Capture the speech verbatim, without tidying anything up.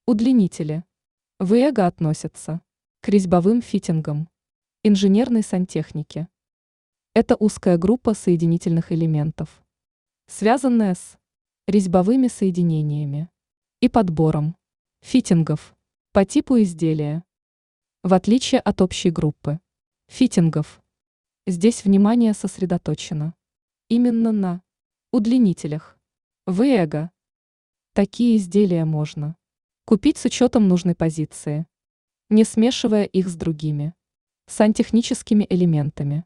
Удлинители. В ИЭГО относятся к резьбовым фитингам, инженерной сантехнике. Это узкая группа соединительных элементов, связанная с резьбовыми соединениями и подбором фитингов по типу изделия. В отличие от общей группы фитингов, здесь внимание сосредоточено именно на удлинителях. В ИЭГО такие изделия можно купить с учетом нужной позиции, не смешивая их с другими сантехническими элементами.